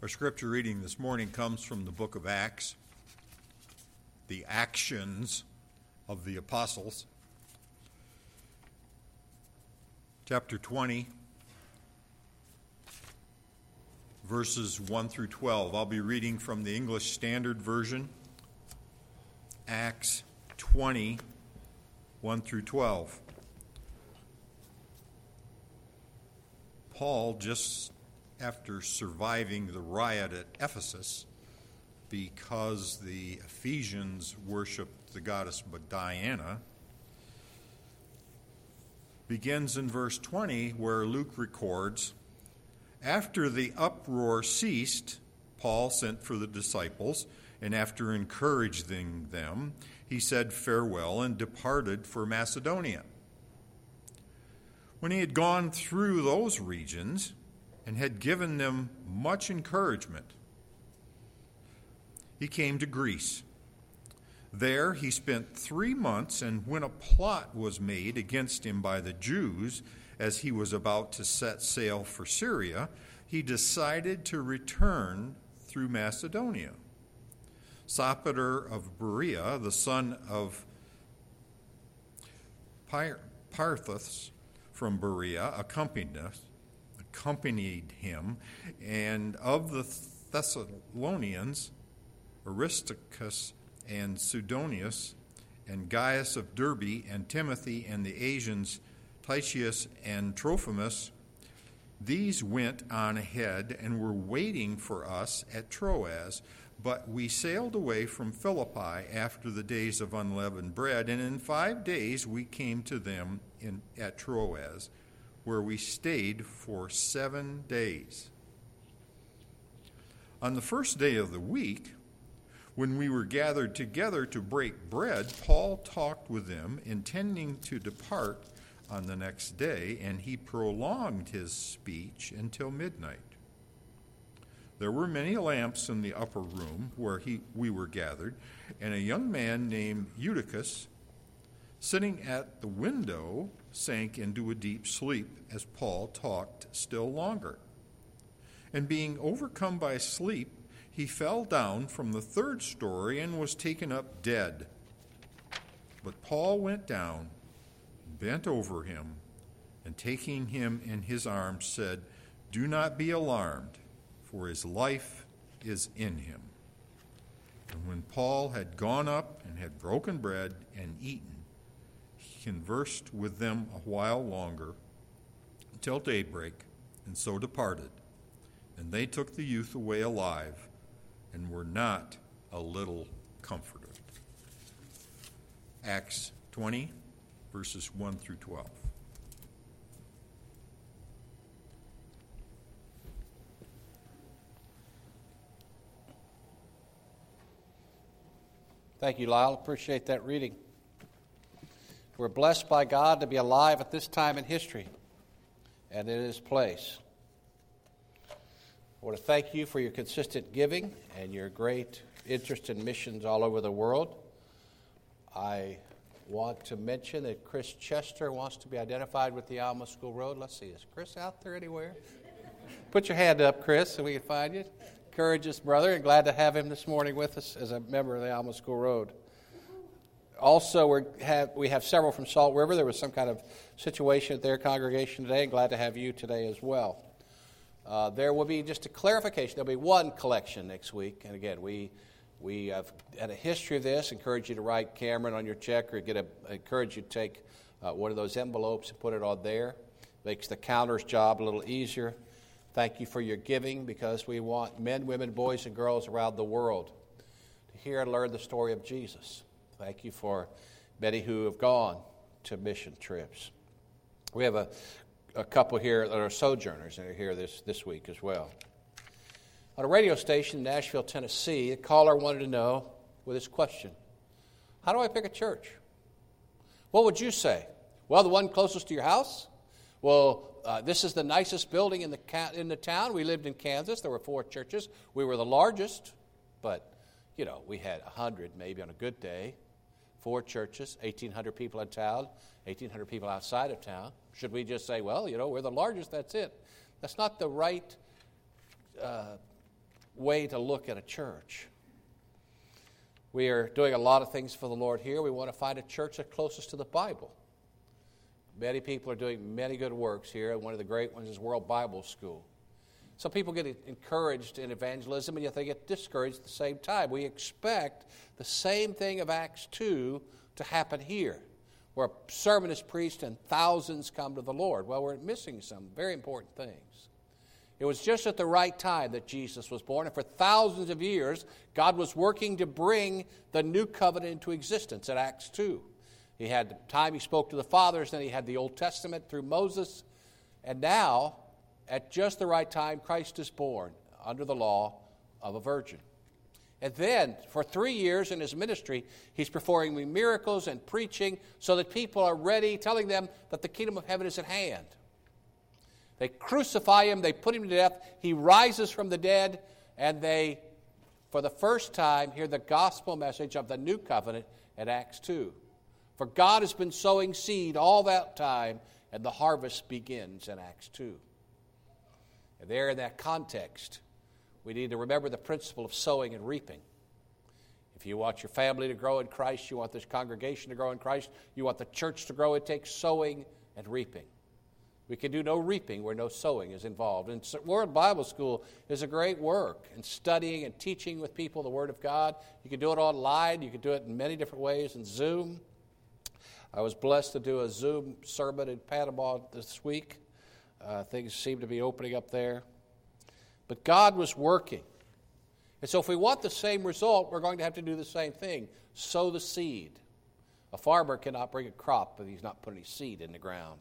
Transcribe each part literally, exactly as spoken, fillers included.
Our scripture reading this morning comes from the book of Acts, the actions of the apostles. Chapter twenty, verses one through twelve. I'll be reading from the English Standard Version. Acts twenty, one through twelve. Paul, just after surviving the riot at Ephesus because the Ephesians worshiped the goddess Diana, begins in verse twenty where Luke records, "After the uproar ceased, Paul sent for the disciples, and after encouraging them, he said farewell and departed for Macedonia. When he had gone through those regions and had given them much encouragement, he came to Greece. There he spent three months, and when a plot was made against him by the Jews as he was about to set sail for Syria, he decided to return through Macedonia. Sopater of Berea, the son of Parthus from Berea, accompanied us, accompanied him, and of the Thessalonians, Aristarchus and Sidonius, and Gaius of Derbe, and Timothy, and the Asians, Tychicus and Trophimus. These went on ahead and were waiting for us at Troas, but we sailed away from Philippi after the days of unleavened bread, and in five days we came to them in, at Troas, where we stayed for seven days. On the first day of the week, when we were gathered together to break bread, Paul talked with them, intending to depart on the next day, and he prolonged his speech until midnight. There were many lamps in the upper room where he, we were gathered, and a young man named Eutychus, sitting at the window, sank into a deep sleep as Paul talked still longer. And being overcome by sleep, he fell down from the third story and was taken up dead. But Paul went down, bent over him, and taking him in his arms said, "Do not be alarmed, for his life is in him." And when Paul had gone up and had broken bread and eaten, he conversed with them a while longer, until daybreak, and so departed. And they took the youth away alive, and were not a little comforted. Acts twenty, verses one through twelve. Thank you, Lyle. Appreciate that reading. We're blessed by God to be alive at this time in history and in this place. I want to thank you for your consistent giving and your great interest in missions all over the world. I want to mention that Chris Chester wants to be identified with the Alma School Road. Let's see, is Chris out there anywhere? Put your hand up, Chris, so we can find you. Courageous brother, and glad to have him this morning with us as a member of the Alma School Road. Also, we have we have several from Salt River. There was some kind of situation at their congregation today, and glad to have you today as well. Uh, there will be just a clarification. There'll be one collection next week, and again, we we have had a history of this. Encourage you to write Cameron on your check, or get a encourage you to take uh, one of those envelopes and put it on there. Makes the counter's job a little easier. Thank you for your giving, because we want men, women, boys, and girls around the world to hear and learn the story of Jesus. Thank you for many who have gone to mission trips. We have a, a couple here that are sojourners that are here this, this week as well. On a radio station in Nashville, Tennessee, a caller wanted to know with this question: how do I pick a church? What would you say? Well, the one closest to your house? Well, uh, this is the nicest building in the ca- in the town. We lived in Kansas. There were four churches. We were the largest, but, you know, we had one hundred maybe on a good day. Four churches, eighteen hundred people in town, eighteen hundred people outside of town. Should we just say, well, you know, we're the largest, that's it? That's not the right uh, way to look at a church. We are doing a lot of things for the Lord here. We want to find a church that's closest to the Bible. Many people are doing many good works here, and one of the great ones is World Bible School. Some people get encouraged in evangelism, and yet they get discouraged at the same time. We expect the same thing of Acts two to happen here, where a sermon is preached and thousands come to the Lord. Well, we're missing some very important things. It was just at the right time that Jesus was born, and for thousands of years, God was working to bring the new covenant into existence at Acts two. He had the time he spoke to the fathers, then he had the Old Testament through Moses, and now, at just the right time, Christ is born under the law of a virgin. And then, for three years in his ministry, he's performing miracles and preaching so that people are ready, telling them that the kingdom of heaven is at hand. They crucify him, they put him to death, he rises from the dead, and they, for the first time, hear the gospel message of the new covenant at Acts two. For God has been sowing seed all that time, and the harvest begins in Acts two. And there in that context, we need to remember the principle of sowing and reaping. If you want your family to grow in Christ, you want this congregation to grow in Christ, you want the church to grow, it takes sowing and reaping. We can do no reaping where no sowing is involved. And World Bible School is a great work in studying and teaching with people the Word of God. You can do it online. You can do it in many different ways in Zoom. I was blessed to do a Zoom sermon in Panama this week. Uh, things seem to be opening up there. But God was working. And so if we want the same result, we're going to have to do the same thing. Sow the seed. A farmer cannot bring a crop if he's not putting any seed in the ground.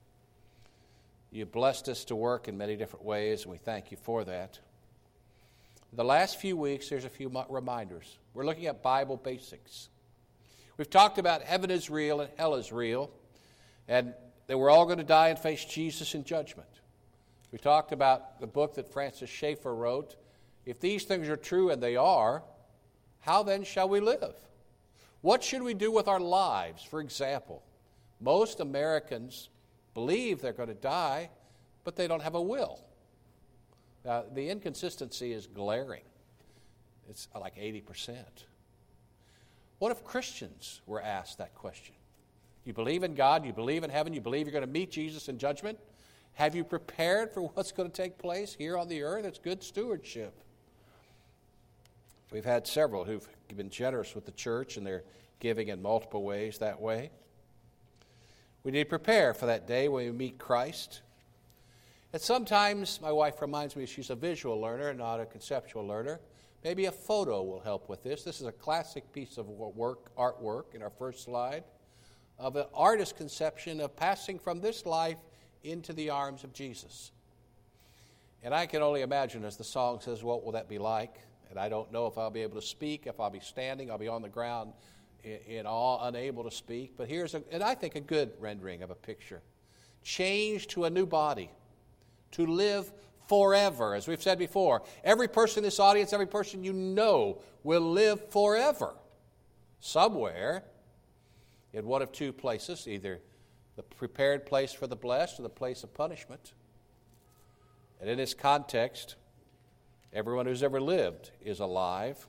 You blessed us to work in many different ways, and we thank you for that. The last few weeks, there's a few reminders. We're looking at Bible basics. We've talked about heaven is real and hell is real, and that we're all going to die and face Jesus in judgment. We talked about the book that Francis Schaeffer wrote. If these things are true, and they are, how then shall we live? What should we do with our lives? For example, most Americans believe they're going to die, but they don't have a will. Now, the inconsistency is glaring. It's like eighty percent. What if Christians were asked that question? You believe in God, you believe in heaven, you believe you're going to meet Jesus in judgment? Have you prepared for what's going to take place here on the earth? It's good stewardship. We've had several who've been generous with the church, and they're giving in multiple ways that way. We need to prepare for that day when we meet Christ. And sometimes my wife reminds me she's a visual learner, not a conceptual learner. Maybe a photo will help with this. This is a classic piece of work, artwork in our first slide, of an artist's conception of passing from this life into the arms of Jesus. And I can only imagine, as the song says, what will that be like? And I don't know if I'll be able to speak, if I'll be standing, I'll be on the ground in, in awe, unable to speak. But here's, a, and I think, a good rendering of a picture. Change to a new body, to live forever. As we've said before, every person in this audience, every person you know will live forever. Somewhere, in one of two places, either the prepared place for the blessed or the place of punishment. And in this context, everyone who's ever lived is alive.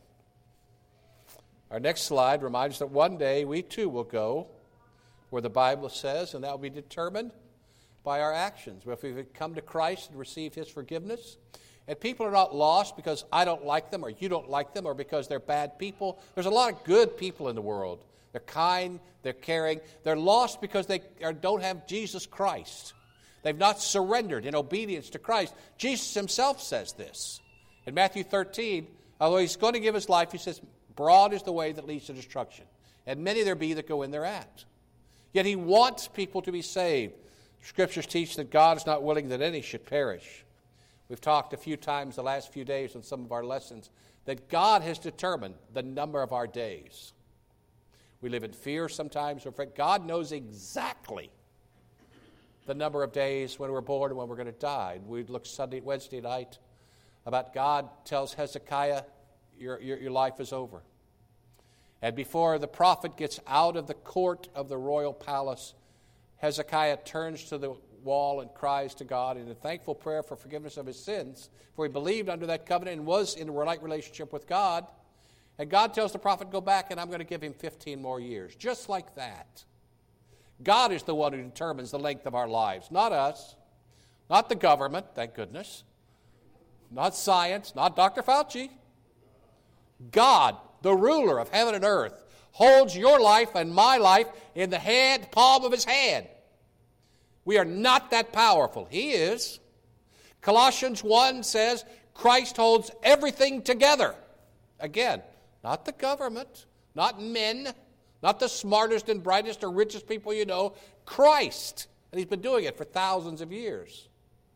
Our next slide reminds us that one day we too will go where the Bible says, and that will be determined by our actions. If we've come to Christ and received His forgiveness, and people are not lost because I don't like them or you don't like them or because they're bad people. There's a lot of good people in the world. They're kind, they're caring. They're lost because they don't have Jesus Christ. They've not surrendered in obedience to Christ. Jesus Himself says this. In Matthew thirteen, although He's going to give His life, He says, broad is the way that leads to destruction, and many there be that go in thereat. Yet He wants people to be saved. Scriptures teach that God is not willing that any should perish. We've talked a few times the last few days in some of our lessons that God has determined the number of our days. We live in fear sometimes. God knows exactly the number of days when we're born and when we're going to die. We looked Sunday, Wednesday night about God tells Hezekiah, your, your, your life is over. And before the prophet gets out of the court of the royal palace, Hezekiah turns to the wall and cries to God in a thankful prayer for forgiveness of his sins, for he believed under that covenant and was in a right relationship with God. And God tells the prophet, go back and I'm going to give him fifteen more years. Just like that. God is the one who determines the length of our lives, not us, not the government, thank goodness, not science, not Doctor Fauci. God, the ruler of heaven and earth, holds your life and my life in the hand, palm of his hand. We are not that powerful. He is. Colossians one says Christ holds everything together. Again, not the government, not men, not the smartest and brightest or richest people you know, Christ. And he's been doing it for thousands of years.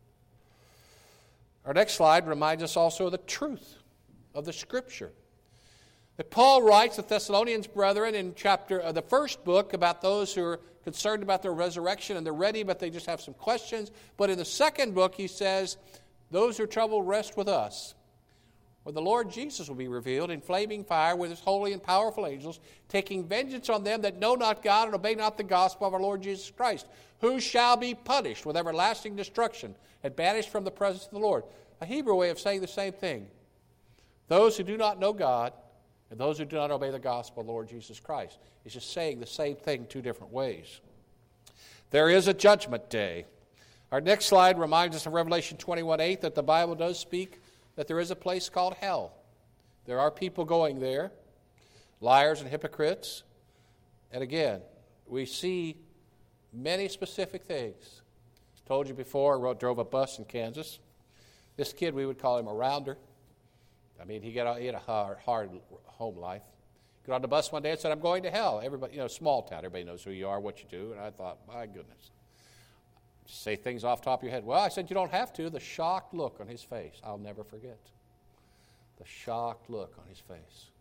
Our next slide reminds us also of the truth of the Scripture. That Paul writes to Thessalonians brethren in chapter uh, the first book about those who are concerned about their resurrection and they're ready, but they just have some questions. But in the second book, he says, those who are troubled rest with us. For the Lord Jesus will be revealed in flaming fire with his holy and powerful angels, taking vengeance on them that know not God and obey not the gospel of our Lord Jesus Christ, who shall be punished with everlasting destruction and banished from the presence of the Lord. A Hebrew way of saying the same thing. Those who do not know God and those who do not obey the gospel of the Lord Jesus Christ. It's just saying the same thing two different ways. There is a judgment day. Our next slide reminds us of Revelation twenty-one eight that the Bible does speak that there is a place called hell. There are people going there, liars and hypocrites. And again, we see many specific things. I told you before, I rode, drove a bus in Kansas. This kid, we would call him a rounder. I mean, he, got, he had a hard, hard home life. Got on the bus one day and said, I'm going to hell. Everybody, you know, small town, everybody knows who you are, what you do. And I thought, my goodness. Say things off the top of your head. Well, I said, you don't have to. The shocked look on his face, I'll never forget. The shocked look on his face.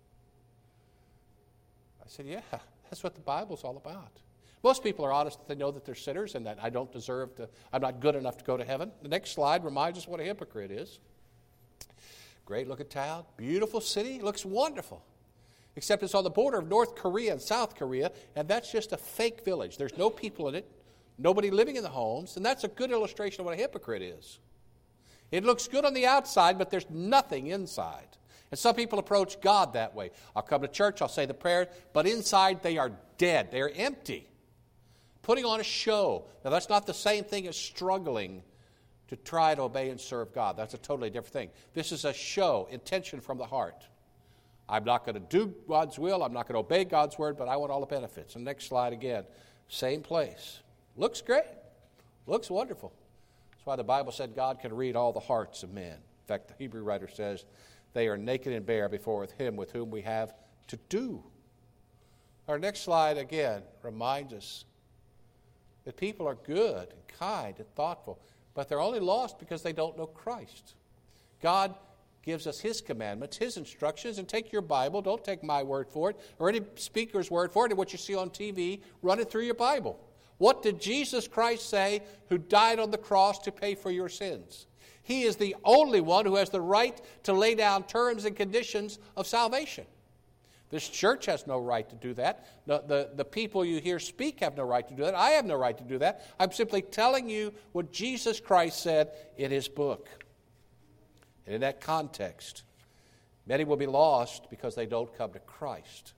I said, yeah, that's what the Bible's all about. Most people are honest that they know that they're sinners and that I don't deserve to, I'm not good enough to go to heaven. The next slide reminds us what a hypocrite is. Great looking town, beautiful city, looks wonderful. Except it's on the border of North Korea and South Korea, and that's just a fake village. There's no people in it. Nobody living in the homes, and that's a good illustration of what a hypocrite is. It looks good on the outside, but there's nothing inside. And some people approach God that way. I'll come to church, I'll say the prayer, but inside they are dead. They're empty. Putting on a show. Now, that's not the same thing as struggling to try to obey and serve God. That's a totally different thing. This is a show, intention from the heart. I'm not going to do God's will, I'm not going to obey God's word, but I want all the benefits. And next slide again, same place. Looks great. Looks wonderful. That's why the Bible said God can read all the hearts of men. In fact, the Hebrew writer says, they are naked and bare before him with whom we have to do. Our next slide, again, reminds us that people are good and kind and thoughtful, but they're only lost because they don't know Christ. God gives us his commandments, his instructions, and take your Bible. Don't take my word for it or any speaker's word for it, and what you see on T V, run it through your Bible. What did Jesus Christ say who died on the cross to pay for your sins? He is the only one who has the right to lay down terms and conditions of salvation. This church has no right to do that. The, the, the people you hear speak have no right to do that. I have no right to do that. I'm simply telling you what Jesus Christ said in his book. And in that context, many will be lost because they don't come to Christ.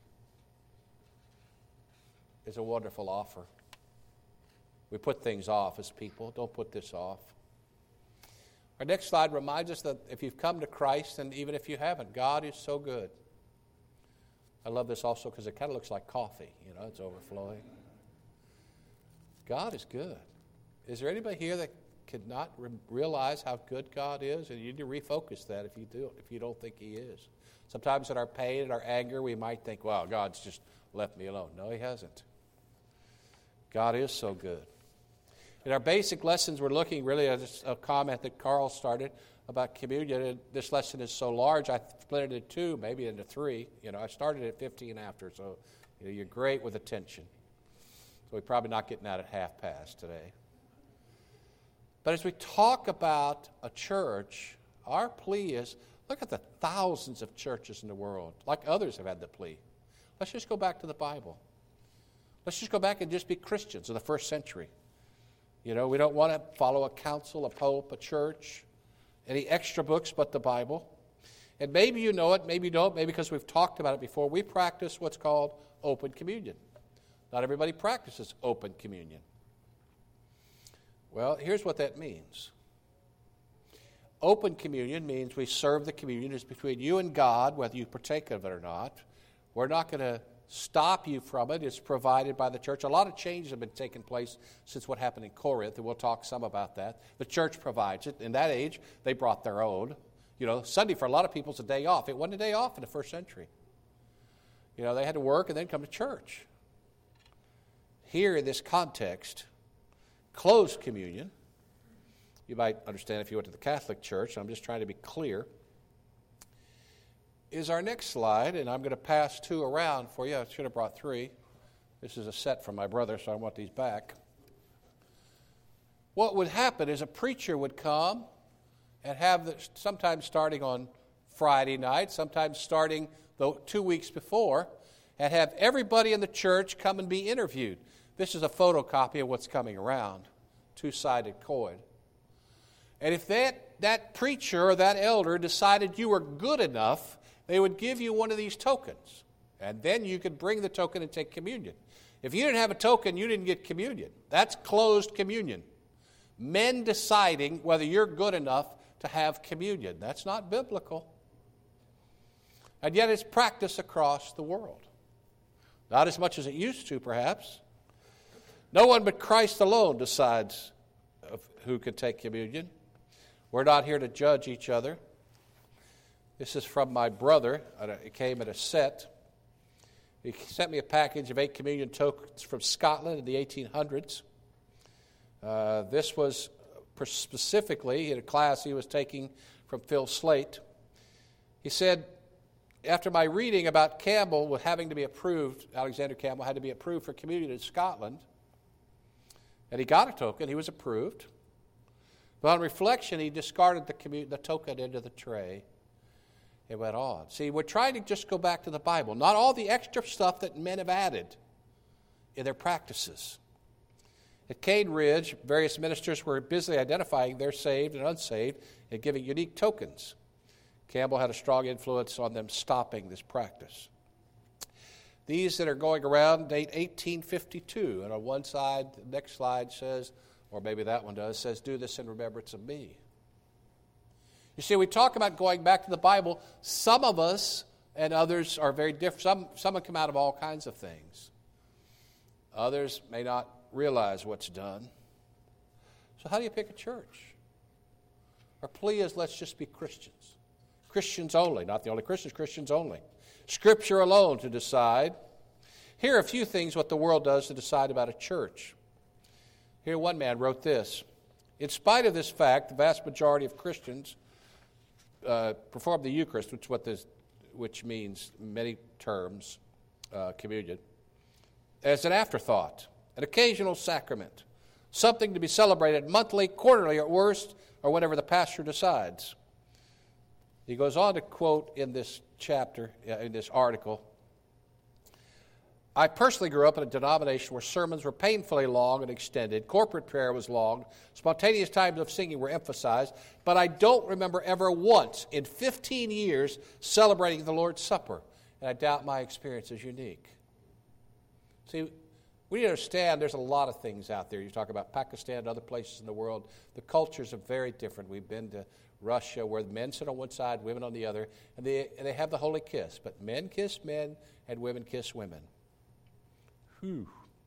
It's a wonderful offer. We put things off as people. Don't put this off. Our next slide reminds us that if you've come to Christ, and even if you haven't, God is so good. I love this also because it kind of looks like coffee. You know, it's overflowing. God is good. Is there anybody here that could not re- realize how good God is? And you need to refocus that if you do, if you don't think he is. Sometimes in our pain and our anger, we might think, well, God's just left me alone. No, he hasn't. God is so good. In our basic lessons, we're looking really at a comment that Carl started about communion. And this lesson is so large, I split it into two, maybe into three. You know, I started at fifteen after, so you know, you're great with attention. So we're probably not getting out at half past today. But as we talk about a church, our plea is, look at the thousands of churches in the world, like others have had the plea. Let's just go back to the Bible. Let's just go back and just be Christians of the first century. You know, we don't want to follow a council, a pope, a church, any extra books but the Bible. And maybe you know it, maybe you don't, maybe because we've talked about it before. We practice what's called open communion. Not everybody practices open communion. Well, here's what that means. Open communion means we serve the communion. It's between you and God, whether you partake of it or not. We're not going to stop you from it. It's provided by the church. A lot of changes have been taking place since what happened in Corinth, and we'll talk some about that. The church provides it. In that age, they brought their own. You know, Sunday for a lot of people is a day off. It wasn't a day off in the first century. You know, they had to work and then come to church. Here in this context, closed communion, you might understand if you went to the Catholic Church, I'm just trying to be clear, is our next slide, and I'm going to pass two around for you. I should have brought three. This is a set from my brother, so I want these back. What would happen is a preacher would come and have, the, sometimes starting on Friday night, sometimes starting the two weeks before, and have everybody in the church come and be interviewed. This is a photocopy of what's coming around, two-sided coin. And if that, that preacher or that elder decided you were good enough, they would give you one of these tokens. And then you could bring the token and take communion. If you didn't have a token, you didn't get communion. That's closed communion. Men deciding whether you're good enough to have communion. That's not biblical. And yet it's practiced across the world. Not as much as it used to, perhaps. No one but Christ alone decides of who can take communion. We're not here to judge each other. This is from my brother. It came in a set. He sent me a package of eight communion tokens from Scotland in the eighteen hundreds. Uh, this was specifically in a class he was taking from Phil Slate. He said, after my reading about Campbell having to be approved, Alexander Campbell had to be approved for communion in Scotland, and he got a token, he was approved. But on reflection, he discarded the, commun- the token into the tray. It went on. See, we're trying to just go back to the Bible, not all the extra stuff that men have added in their practices. At Cane Ridge, various ministers were busily identifying their saved and unsaved and giving unique tokens. Campbell had a strong influence on them stopping this practice. These that are going around date eighteen fifty-two, and on one side, the next slide says, or maybe that one does, says, do this in remembrance of me. You see, we talk about going back to the Bible. Some of us and others are very different. Some, some have come out of all kinds of things. Others may not realize what's done. So how do you pick a church? Our plea is, let's just be Christians. Christians only, not the only Christians, Christians only. Scripture alone to decide. Here are a few things what the world does to decide about a church. Here one man wrote this. In spite of this fact, the vast majority of Christians uh, perform the Eucharist, which, what this, which means many terms, uh, communion, as an afterthought, an occasional sacrament, something to be celebrated monthly, quarterly, or worst, or whenever the pastor decides. He goes on to quote in this chapter, in this article, I personally grew up in a denomination where sermons were painfully long and extended, corporate prayer was long, spontaneous times of singing were emphasized, but I don't remember ever once in fifteen years celebrating the Lord's Supper, and I doubt my experience is unique. See, we understand there's a lot of things out there. You talk about Pakistan and other places in the world. The cultures are very different. We've been to Russia where men sit on one side, women on the other, and they, and they have the holy kiss. But men kiss men and women kiss women. Whew.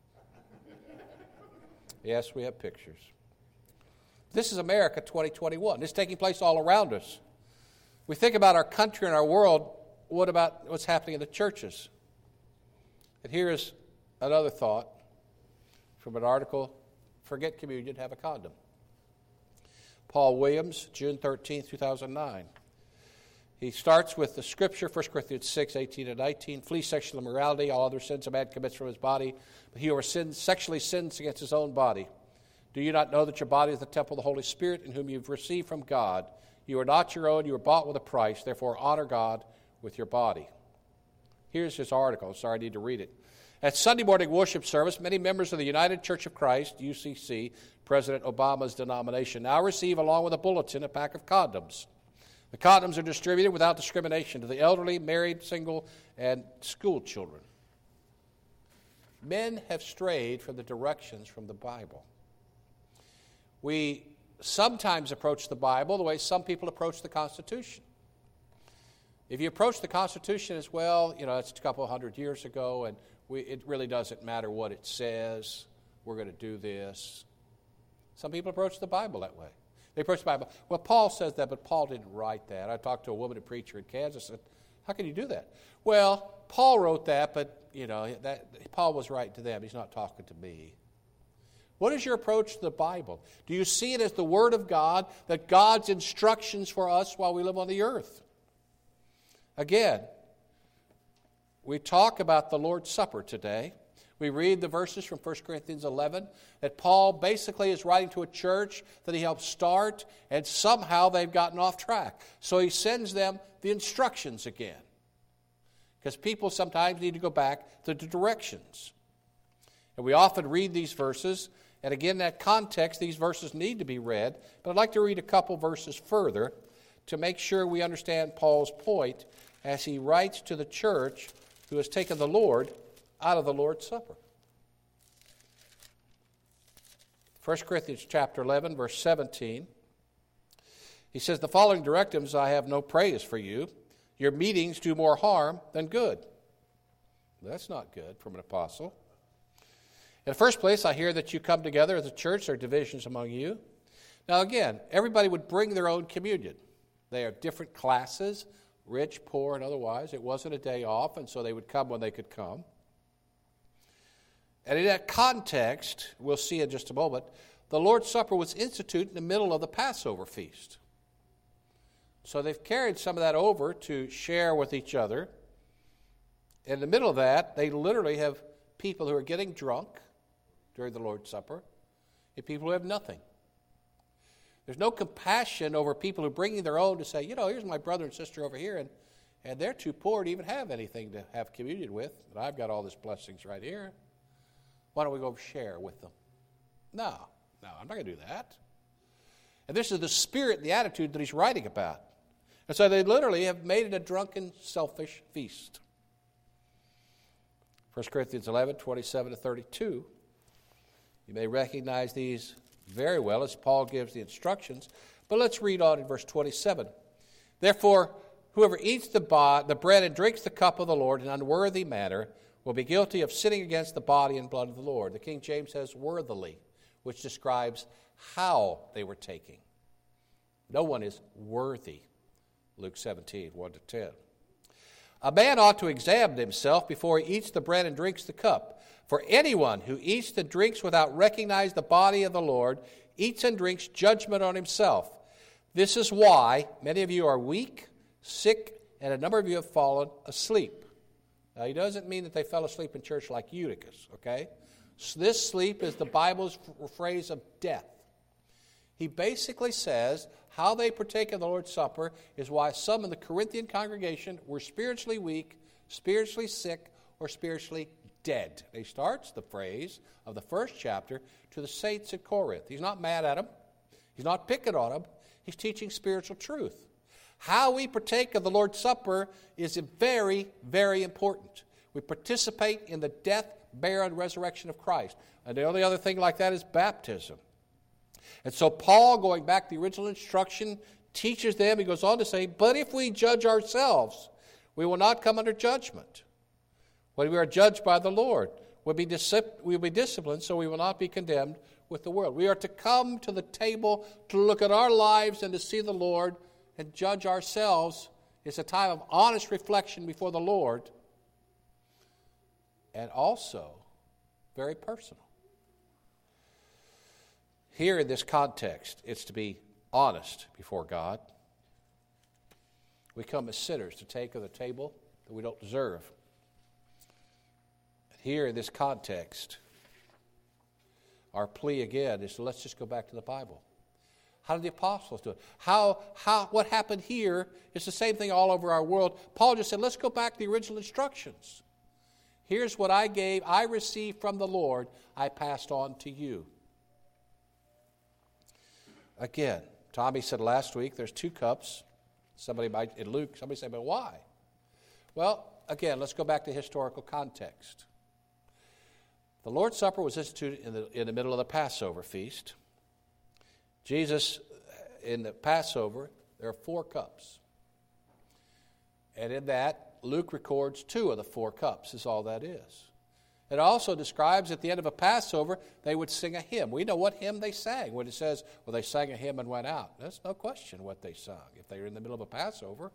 Yes, we have pictures. This is America twenty twenty-one. This is taking place all around us. We think about our country and our world. What about what's happening in the churches? And here is another thought from an article, Forget Communion, Have a Condom. Paul Williams, June thirteenth, two thousand nine. He starts with the scripture, First Corinthians six, eighteen and nineteen. Flee sexual immorality. All other sins a man commits from his body. But he who sins, sexually sins against his own body. Do you not know that your body is the temple of the Holy Spirit in whom you've received from God? You are not your own. You were bought with a price. Therefore honor God with your body. Here's his article. Sorry, I need to read it. At Sunday morning worship service, many members of the United Church of Christ, U C C, President Obama's denomination, now receive, along with a bulletin, a pack of condoms. The condoms are distributed without discrimination to the elderly, married, single, and school children. Men have strayed from the directions from the Bible. We sometimes approach the Bible the way some people approach the Constitution. If you approach the Constitution as well, you know, it's a couple hundred years ago, and we, it really doesn't matter what it says. We're going to do this. Some people approach the Bible that way. They approach the Bible. Well, Paul says that, but Paul didn't write that. I talked to a woman, a preacher in Kansas, and said, how can you do that? Well, Paul wrote that, but, you know, that Paul was writing to them. He's not talking to me. What is your approach to the Bible? Do you see it as the Word of God, that God's instructions for us while we live on the earth? Again, we talk about the Lord's Supper today. We read the verses from First Corinthians eleven that Paul basically is writing to a church that he helped start, and somehow they've gotten off track. So he sends them the instructions again, because people sometimes need to go back to the directions. And we often read these verses, and again, in that context, these verses need to be read. But I'd like to read a couple verses further to make sure we understand Paul's point as he writes to the church who has taken the Lord out of the Lord's Supper. First Corinthians chapter eleven, verse seventeen. He says, the following directives I have no praise for you. Your meetings do more harm than good. That's not good from an apostle. In the first place, I hear that you come together as a church. There are divisions among you. Now again, everybody would bring their own communion. They are different classes, rich, poor, and otherwise. It wasn't a day off, and so they would come when they could come. And in that context, we'll see in just a moment, the Lord's Supper was instituted in the middle of the Passover feast. So they've carried some of that over to share with each other. In the middle of that, they literally have people who are getting drunk during the Lord's Supper and people who have nothing. There's no compassion over people who are bringing their own to say, you know, here's my brother and sister over here, and, and they're too poor to even have anything to have communion with, but I've got all these blessings right here. Why don't we go share with them? No, no, I'm not going to do that. And this is the spirit and the attitude that he's writing about. And so they literally have made it a drunken, selfish feast. First Corinthians eleven, twenty-seven to thirty-two. You may recognize these very well as Paul gives the instructions. But let's read on in verse twenty-seven. Therefore, whoever eats the, bo- the bread and drinks the cup of the Lord in an unworthy manner will be guilty of sinning against the body and blood of the Lord. The King James says worthily, which describes how they were taking. No one is worthy. Luke seventeen, one to ten. A man ought to examine himself before he eats the bread and drinks the cup. For anyone who eats and drinks without recognizing the body of the Lord eats and drinks judgment on himself. This is why many of you are weak, sick, and a number of you have fallen asleep. Now, he doesn't mean that they fell asleep in church like Eutychus, okay? So this sleep is the Bible's phrase of death. He basically says how they partake of the Lord's Supper is why some in the Corinthian congregation were spiritually weak, spiritually sick, or spiritually dead. He starts the phrase of the first chapter to the saints at Corinth. He's not mad at them. He's not picking on them. He's teaching spiritual truth. How we partake of the Lord's Supper is very, very important. We participate in the death, burial, and resurrection of Christ. And the only other thing like that is baptism. And so Paul, going back to the original instruction, teaches them, he goes on to say, but if we judge ourselves, we will not come under judgment. When we are judged by the Lord, we'll be, disip- we'll be disciplined, so we will not be condemned with the world. We are to come to the table to look at our lives and to see the Lord and judge ourselves. It's a time of honest reflection before the Lord, and also very personal. Here in this context, it's to be honest before God. We come as sinners to take of the table that we don't deserve. Here in this context, our plea again is to let's just go back to the Bible. How did the apostles do it? How, how, what happened here is the same thing all over our world. Paul just said, let's go back to the original instructions. Here's what I gave, I received from the Lord, I passed on to you. Again, Tommy said last week there's two cups. Somebody might, in Luke, somebody said, but why? Well, again, let's go back to historical context. The Lord's Supper was instituted in the, in the middle of the Passover feast. Jesus, in the Passover, there are four cups. And in that, Luke records two of the four cups is all that is. It also describes at the end of a Passover, they would sing a hymn. We know what hymn they sang when it says, well, they sang a hymn and went out. That's no question what they sung if they were in the middle of a Passover.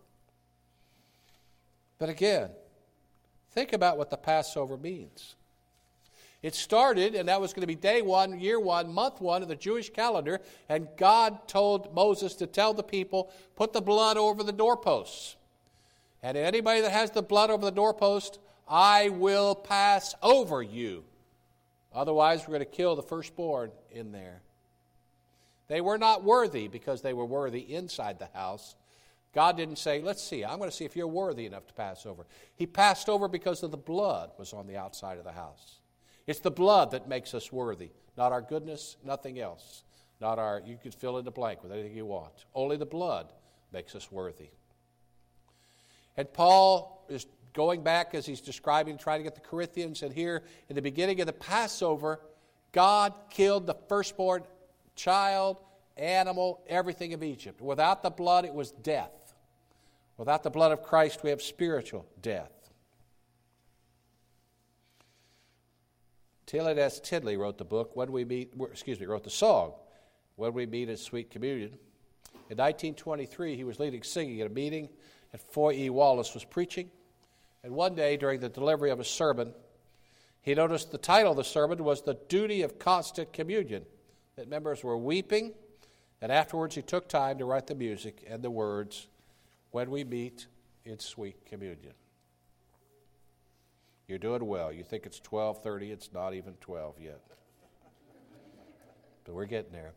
But again, think about what the Passover means. It started, and that was going to be day one, year one, month one of the Jewish calendar, and God told Moses to tell the people, put the blood over the doorposts. And anybody that has the blood over the doorpost, I will pass over you. Otherwise, we're going to kill the firstborn in there. They were not worthy because they were worthy inside the house. God didn't say, let's see, I'm going to see if you're worthy enough to pass over. He passed over because of the blood was on the outside of the house. It's the blood that makes us worthy, not our goodness, nothing else. Not our, you could fill in the blank with anything you want. Only the blood makes us worthy. And Paul is going back as he's describing, trying to get the Corinthians, and here in the beginning of the Passover, God killed the firstborn child, animal, everything of Egypt. Without the blood, it was death. Without the blood of Christ, we have spiritual death. Tilly S. Tidley wrote the book, When We Meet, excuse me, wrote the song, When We Meet in Sweet Communion. In nineteen twenty-three, he was leading singing at a meeting, and Foy E. Wallace was preaching. And one day, during the delivery of a sermon, he noticed the title of the sermon was The Duty of Constant Communion, that members were weeping, and afterwards he took time to write the music and the words, When We Meet in Sweet Communion. You're doing well. You think it's twelve thirty. It's not even twelve yet. But we're getting there.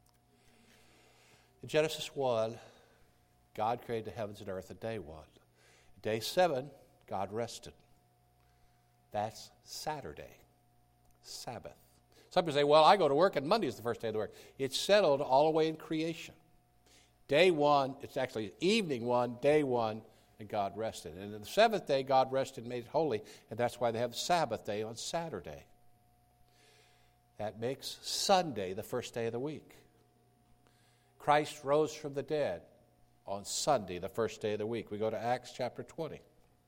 In Genesis one, God created the heavens and earth at day one. Day seven, God rested. That's Saturday, Sabbath. Some people say, well, I go to work and Monday is the first day of the work. It's settled all the way in creation. Day one, it's actually evening one, day one, and God rested. And on the seventh day, God rested and made it holy, and that's why they have Sabbath day on Saturday. That makes Sunday the first day of the week. Christ rose from the dead on Sunday, the first day of the week. We go to Acts chapter twenty.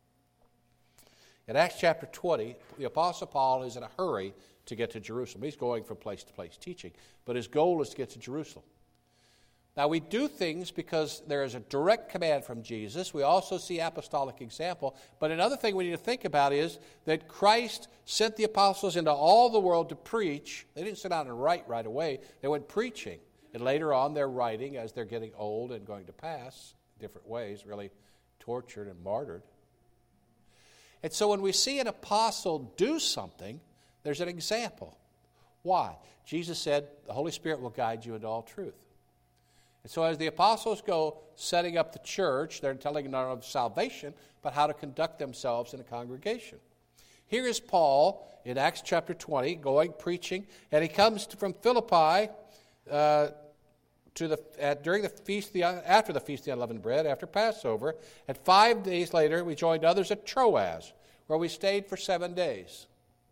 In Acts chapter twenty, the Apostle Paul is in a hurry to get to Jerusalem. He's going from place to place teaching, but his goal is to get to Jerusalem. Now, we do things because there is a direct command from Jesus. We also see apostolic example. But another thing we need to think about is that Christ sent the apostles into all the world to preach. They didn't sit down and write right away. They went preaching. And later on, they're writing as they're getting old and going to pass different ways, really tortured and martyred. And so when we see an apostle do something, there's an example. Why? Jesus said, the Holy Spirit will guide you into all truth. And so as the apostles go setting up the church, they're telling not of salvation, but how to conduct themselves in a congregation. Here is Paul in Acts chapter twenty, going, preaching, and he comes from Philippi uh, to the at, during the feast, the, after the Feast of the Unleavened Bread, after Passover, and five days later we joined others at Troas, where we stayed for seven days.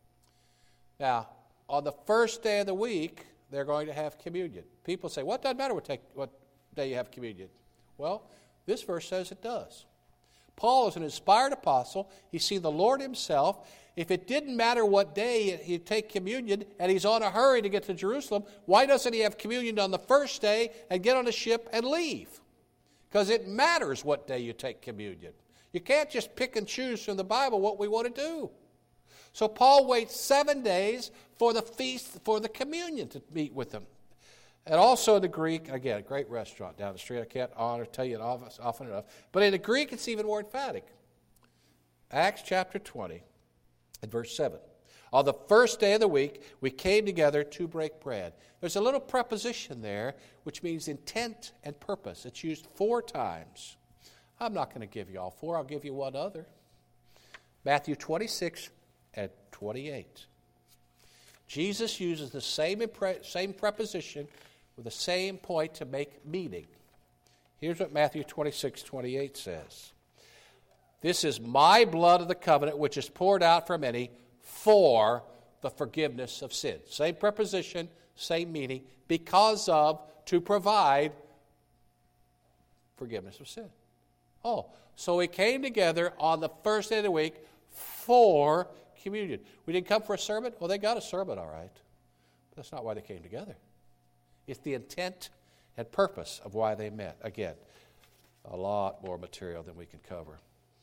Now, on the first day of the week, they're going to have communion. People say, what doesn't matter what, take, what day you have communion? Well, this verse says it does. Paul is an inspired apostle. He's seen the Lord himself. If it didn't matter what day he'd take communion and he's on a hurry to get to Jerusalem, why doesn't he have communion on the first day and get on a ship and leave? Because it matters what day you take communion. You can't just pick and choose from the Bible what we want to do. So Paul waits seven days for the feast, for the communion to meet with them. And also in the Greek, again, a great restaurant down the street. I can't honor, tell you it often enough. But in the Greek, it's even more emphatic. Acts chapter twenty and verse seven. On the first day of the week, we came together to break bread. There's a little preposition there, which means intent and purpose. It's used four times. I'm not going to give you all four. I'll give you one other. Matthew twenty-six and twenty-eight. Jesus uses the same, impre- same preposition with the same point to make meaning. Here's what Matthew twenty-six twenty-eight says. This is my blood of the covenant, which is poured out for many for the forgiveness of sin. Same preposition, same meaning, because of, to provide forgiveness of sin. Oh, so we came together on the first day of the week for communion. We didn't come for a sermon? Well, they got a sermon, all right. But that's not why they came together. It's the intent and purpose of why they met. Again, a lot more material than we can cover.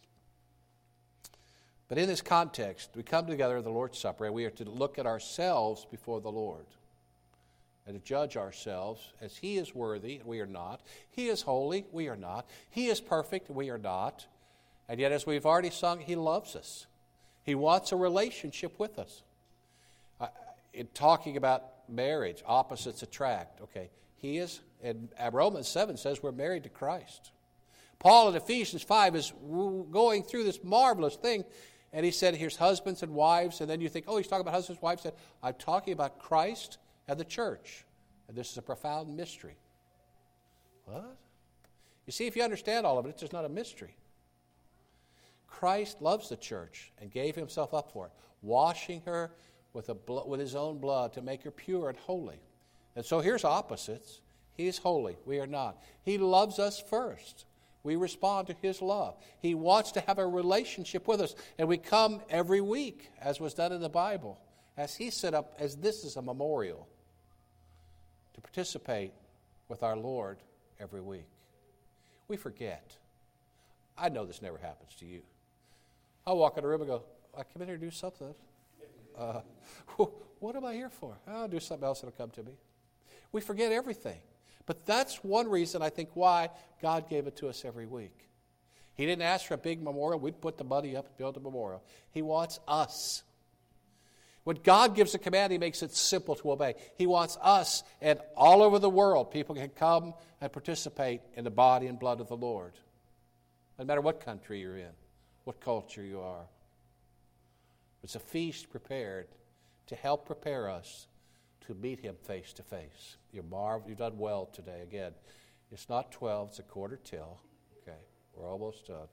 But in this context, we come together at the Lord's Supper, and we are to look at ourselves before the Lord and to judge ourselves as He is worthy, and we are not. He is holy, we are not. He is perfect, we are not. And yet, as we've already sung, He loves us. He wants a relationship with us. Uh, in talking about marriage, opposites attract. Okay, He is, and Romans seven says we're married to Christ. Paul in Ephesians five is going through this marvelous thing, and he said, here's husbands and wives, and then you think, oh, he's talking about husbands and wives. He said, I'm talking about Christ and the church, and this is a profound mystery. What? You see, if you understand all of it, it's just not a mystery. Christ loves the church and gave Himself up for it, washing her with, a blo- with His own blood to make her pure and holy. And so here's opposites. He is holy. We are not. He loves us first. We respond to His love. He wants to have a relationship with us. And we come every week, as was done in the Bible, as He set up, as this is a memorial, to participate with our Lord every week. We forget. I know this never happens to you. I'll walk in a room and go, I come in here to do something. Uh, what am I here for? I'll do something else, it'll come to me. We forget everything. But that's one reason, I think, why God gave it to us every week. He didn't ask for a big memorial. We'd put the money up and build a memorial. He wants us. When God gives a command, He makes it simple to obey. He wants us, and all over the world, people can come and participate in the body and blood of the Lord. No matter what country you're in, what culture you are. It's a feast prepared to help prepare us to meet Him face to face. You're marvel- You've done well today. Again, it's not twelve, it's a quarter till. Okay, we're almost done.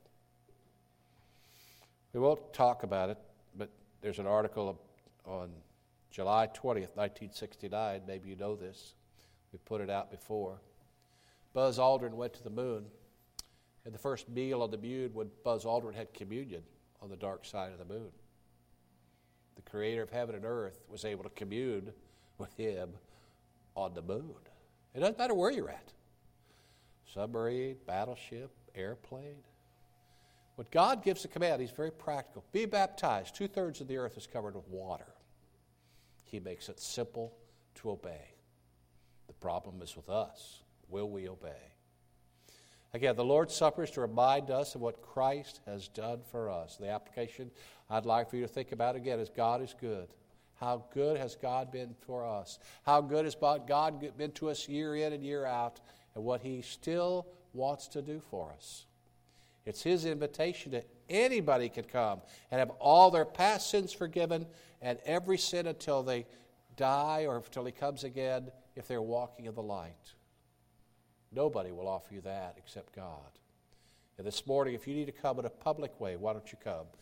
We won't talk about it, but there's an article on July twentieth, nineteen sixty-nine. Maybe you know this. We put it out before. Buzz Aldrin went to the moon. And the first meal on the moon when Buzz Aldrin had communion on the dark side of the moon. The Creator of heaven and earth was able to commune with Him on the moon. It doesn't matter where you're at. Submarine, battleship, airplane. When God gives a command, He's very practical. Be baptized. Two-thirds of the earth is covered with water. He makes it simple to obey. The problem is with us. Will we obey? Again, the Lord's Supper is to remind us of what Christ has done for us. The application I'd like for you to think about again is God is good. How good has God been for us? How good has God been to us year in and year out, and what He still wants to do for us. It's His invitation that anybody can come and have all their past sins forgiven and every sin until they die or until He comes again if they're walking in the light. Nobody will offer you that except God. And this morning, if you need to come in a public way, why don't you come?